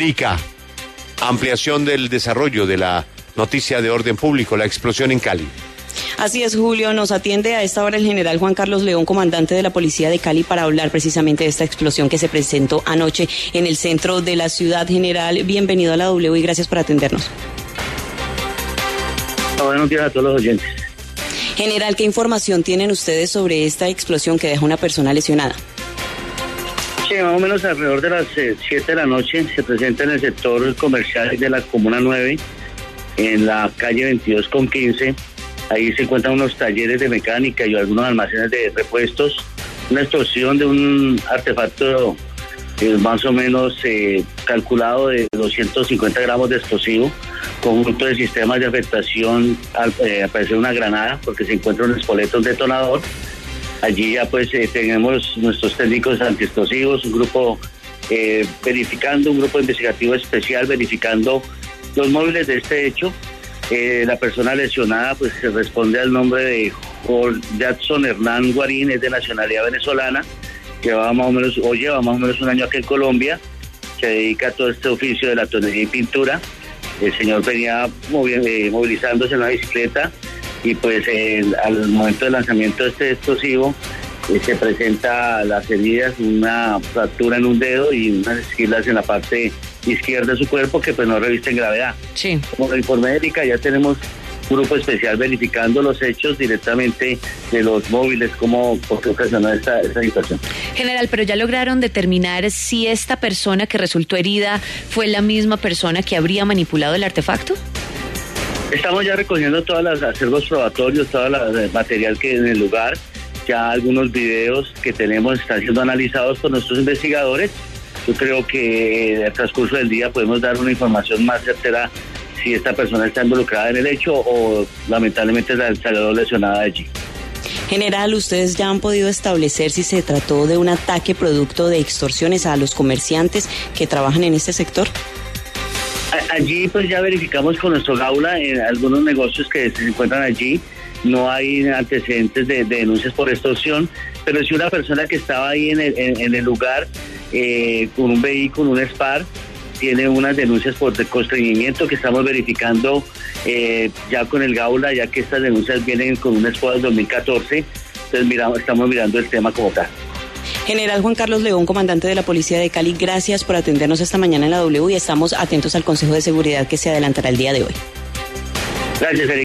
Erika, ampliación del desarrollo de la noticia de orden público, la explosión en Cali. Así es, Julio, nos atiende a esta hora el general Juan Carlos León, comandante de la Policía de Cali, para hablar precisamente de esta explosión que se presentó anoche en el centro de la ciudad. General, bienvenido a la W y gracias por atendernos. Buenos días a todos los oyentes. General, ¿qué información tienen ustedes sobre esta explosión que deja una persona lesionada? Sí, más o menos alrededor de las 7 de la noche se presenta en el sector comercial de la Comuna 9, en la calle 22 con 15. Ahí se encuentran unos talleres de mecánica y algunos almacenes de repuestos. Una explosión de un artefacto más o menos calculado de 250 gramos de explosivo, conjunto de sistemas de afectación, al parecer una granada, porque se encuentra un espoleto, un detonador. Allí ya pues tenemos nuestros técnicos antiexplosivos, un grupo verificando, un grupo investigativo especial verificando los móviles de este hecho. La persona lesionada pues se responde al nombre de Jackson Hernán Guarín, es de nacionalidad venezolana, lleva más o menos un año aquí en Colombia, se dedica a todo este oficio de la tonería y pintura. El señor venía movilizándose en la bicicleta y pues al momento del lanzamiento de este explosivo se presenta las heridas, una fractura en un dedo y unas esquilas en la parte izquierda de su cuerpo que pues no revisten gravedad. Sí. Como lo informé Erika, ya tenemos un grupo especial verificando los hechos directamente de los móviles, por qué ocasionó esta situación. General, pero ya lograron determinar si esta persona que resultó herida fue la misma persona que habría manipulado el artefacto. Estamos ya recogiendo todos los acervos probatorios, todo el material que en el lugar. Ya algunos videos que tenemos están siendo analizados por nuestros investigadores. Yo creo que al transcurso del día podemos dar una información más certera si esta persona está involucrada en el hecho o lamentablemente salió lesionada allí. General, ¿ustedes ya han podido establecer si se trató de un ataque producto de extorsiones a los comerciantes que trabajan en este sector? Allí pues ya verificamos con nuestro Gaula en algunos negocios que se encuentran allí. No hay antecedentes de denuncias por extorsión, pero si una persona que estaba ahí en el lugar con un vehículo, un SPAR, tiene unas denuncias por constreñimiento que estamos verificando ya con el Gaula, ya que estas denuncias vienen con un SPAR del 2014, entonces estamos mirando el tema como tal. General Juan Carlos León, comandante de la Policía de Cali, gracias por atendernos esta mañana en la W y estamos atentos al Consejo de Seguridad que se adelantará el día de hoy. Gracias, Erika.